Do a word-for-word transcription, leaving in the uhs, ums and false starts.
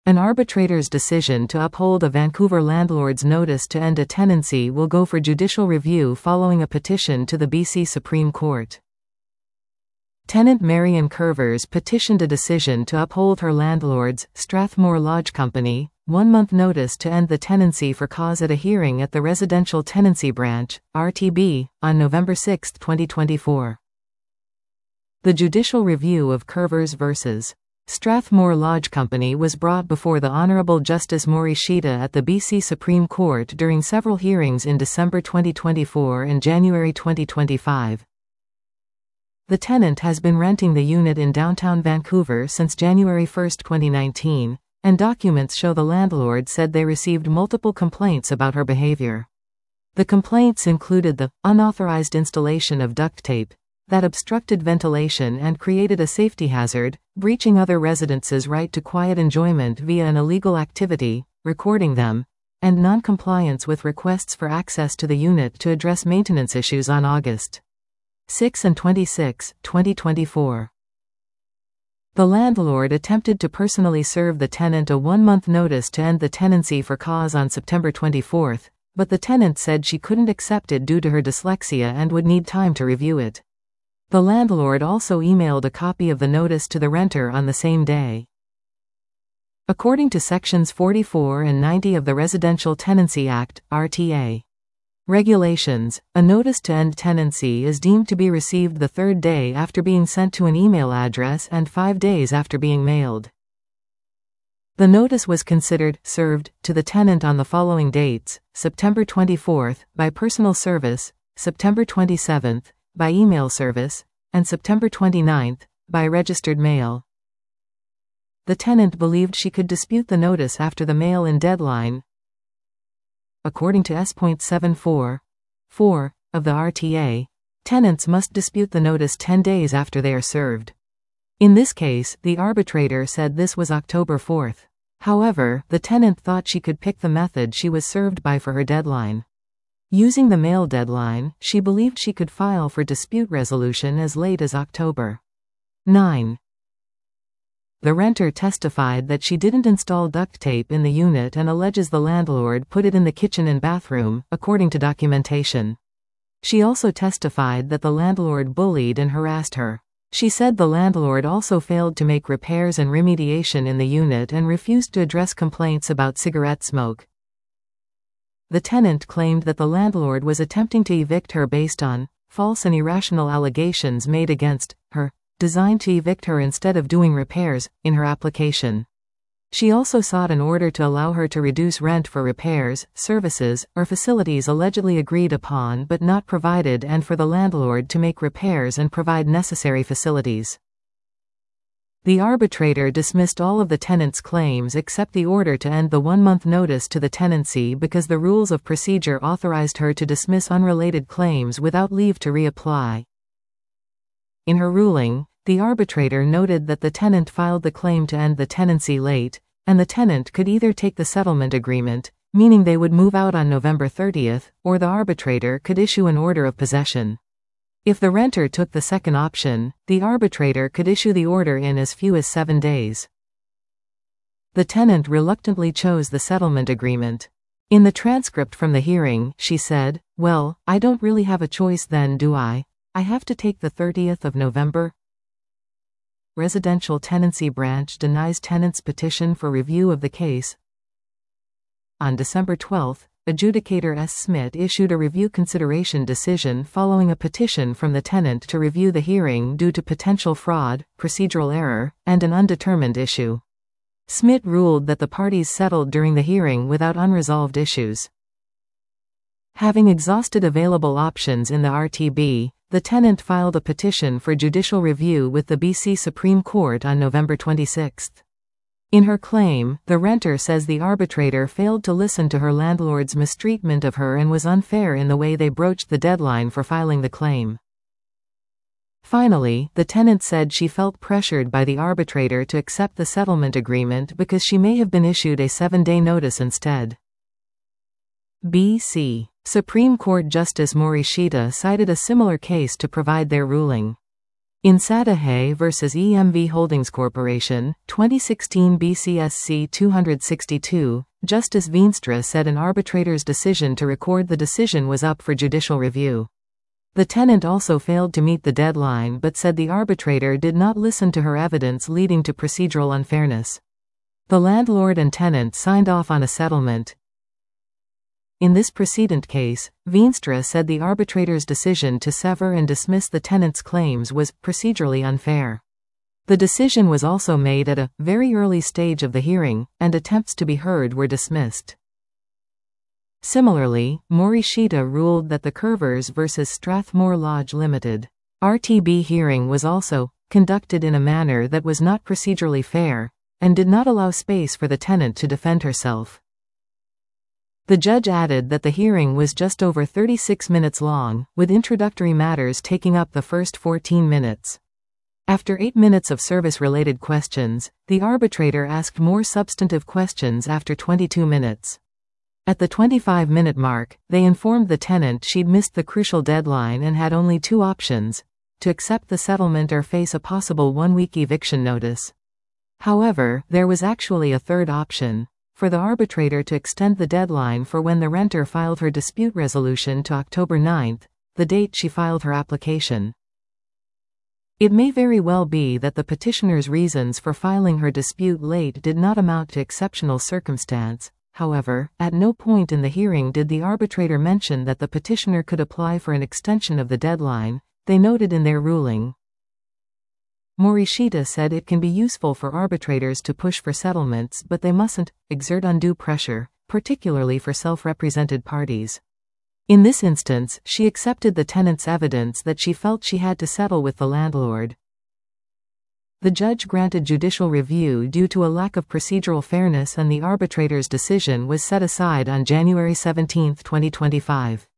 An arbitrator's decision to uphold a Vancouver landlord's notice to end a tenancy will go for judicial review following a petition to the B C Supreme Court. Tenant Marion Curvers petitioned a decision to uphold her landlord's, Strathmore Lodge Company, one-month notice to end the tenancy for cause at a hearing at the Residential Tenancy Branch, R T B, on November sixth, twenty twenty-four. The judicial review of Curvers versus Strathmore Lodge Company was brought before the Honourable Justice Morishita at the B C Supreme Court during several hearings in December twenty twenty-four and January twenty twenty-five. The tenant has been renting the unit in downtown Vancouver since January first, twenty nineteen, and documents show the landlord said they received multiple complaints about her behavior. The complaints included the unauthorized installation of duct tape that obstructed ventilation and created a safety hazard, breaching other residents' right to quiet enjoyment via an illegal activity, recording them, and non-compliance with requests for access to the unit to address maintenance issues on August sixth and twenty-sixth, twenty twenty-four. The landlord attempted to personally serve the tenant a one-month notice to end the tenancy for cause on September twenty-fourth, but the tenant said she couldn't accept it due to her dyslexia and would need time to review it. The landlord also emailed a copy of the notice to the renter on the same day. According to Sections forty-four and ninety of the Residential Tenancy Act, R T A regulations, a notice to end tenancy is deemed to be received the third day after being sent to an email address and five days after being mailed. The notice was considered served to the tenant on the following dates: September twenty-fourth, by personal service, September twenty-seventh, by email service, and September twenty-ninth, by registered mail. The tenant believed she could dispute the notice after the mail-in deadline. According to S seventy-four point four of the R T A, tenants must dispute the notice ten days after they are served. In this case, the arbitrator said this was October fourth. However, the tenant thought she could pick the method she was served by for her deadline. Using the mail deadline, she believed she could file for dispute resolution as late as October ninth. The renter testified that she didn't install duct tape in the unit and alleges the landlord put it in the kitchen and bathroom, according to documentation. She also testified that the landlord bullied and harassed her. She said the landlord also failed to make repairs and remediation in the unit and refused to address complaints about cigarette smoke. The tenant claimed that the landlord was attempting to evict her based on false and irrational allegations made against her, designed to evict her instead of doing repairs, in her application. She also sought an order to allow her to reduce rent for repairs, services, or facilities allegedly agreed upon but not provided, and for the landlord to make repairs and provide necessary facilities. The arbitrator dismissed all of the tenant's claims except the order to end the one-month notice to the tenancy because the rules of procedure authorized her to dismiss unrelated claims without leave to reapply. In her ruling, the arbitrator noted that the tenant filed the claim to end the tenancy late, and the tenant could either take the settlement agreement, meaning they would move out on November thirtieth, or the arbitrator could issue an order of possession. If the renter took the second option, the arbitrator could issue the order in as few as seven days. The tenant reluctantly chose the settlement agreement. In the transcript from the hearing, she said, "Well, I don't really have a choice then, do I? I have to take the thirtieth of November." Residential Tenancy Branch denies tenant's petition for review of the case. On December twelfth, Adjudicator S. Smith issued a review consideration decision following a petition from the tenant to review the hearing due to potential fraud, procedural error, and an undetermined issue. Smith ruled that the parties settled during the hearing without unresolved issues. Having exhausted available options in the R T B, the tenant filed a petition for judicial review with the B C Supreme Court on November twenty-sixth. In her claim, the renter says the arbitrator failed to listen to her landlord's mistreatment of her and was unfair in the way they broached the deadline for filing the claim. Finally, the tenant said she felt pressured by the arbitrator to accept the settlement agreement because she may have been issued a seven-day notice instead. B C Supreme Court Justice Morishita cited a similar case to provide their ruling. In Sadahay versus E M V Holdings Corporation, twenty sixteen B C S C two sixty-two, Justice Veenstra said an arbitrator's decision to record the decision was up for judicial review. The tenant also failed to meet the deadline but said the arbitrator did not listen to her evidence, leading to procedural unfairness. The landlord and tenant signed off on a settlement. In this precedent case, Veenstra said the arbitrator's decision to sever and dismiss the tenant's claims was procedurally unfair. The decision was also made at a very early stage of the hearing, and attempts to be heard were dismissed. Similarly, Morishita ruled that the Curvers versus Strathmore Lodge Limited R T B hearing was also conducted in a manner that was not procedurally fair, and did not allow space for the tenant to defend herself. The judge added that the hearing was just over thirty-six minutes long, with introductory matters taking up the first fourteen minutes. After eight minutes of service-related questions, the arbitrator asked more substantive questions after twenty-two minutes. At the twenty-five minute mark, they informed the tenant she'd missed the crucial deadline and had only two options: to accept the settlement or face a possible one-week eviction notice. However, there was actually a third option: for the arbitrator to extend the deadline for when the renter filed her dispute resolution to October ninth, the date she filed her application. It may very well be that the petitioner's reasons for filing her dispute late did not amount to exceptional circumstance. However, at no point in the hearing did the arbitrator mention that the petitioner could apply for an extension of the deadline, they noted in their ruling. Morishita said it can be useful for arbitrators to push for settlements, but they mustn't exert undue pressure, particularly for self-represented parties. In this instance, she accepted the tenant's evidence that she felt she had to settle with the landlord. The judge granted judicial review due to a lack of procedural fairness, and the arbitrator's decision was set aside on January seventeenth, twenty twenty-five.